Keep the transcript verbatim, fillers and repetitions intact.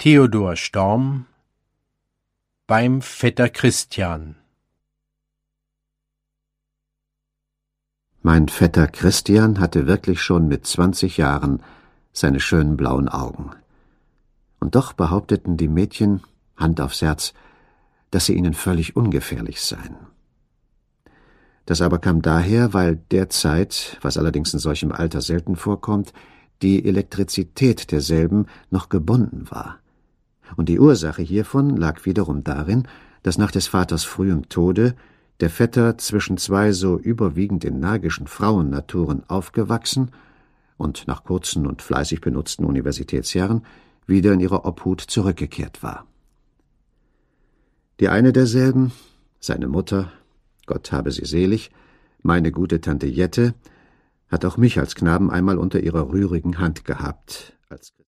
Theodor Storm beim Vetter Christian. Mein Vetter Christian hatte wirklich schon mit zwanzig Jahren seine schönen blauen Augen. Und doch behaupteten die Mädchen, Hand aufs Herz, dass sie ihnen völlig ungefährlich seien. Das aber kam daher, weil derzeit, was allerdings in solchem Alter selten vorkommt, die Elektrizität derselben noch gebunden war. Und die Ursache hiervon lag wiederum darin, dass nach des Vaters frühem Tode der Vetter zwischen zwei so überwiegend energischen Frauennaturen aufgewachsen und nach kurzen und fleißig benutzten Universitätsjahren wieder in ihre Obhut zurückgekehrt war. Die eine derselben, seine Mutter, Gott habe sie selig, meine gute Tante Jette, hat auch mich als Knaben einmal unter ihrer rührigen Hand gehabt, als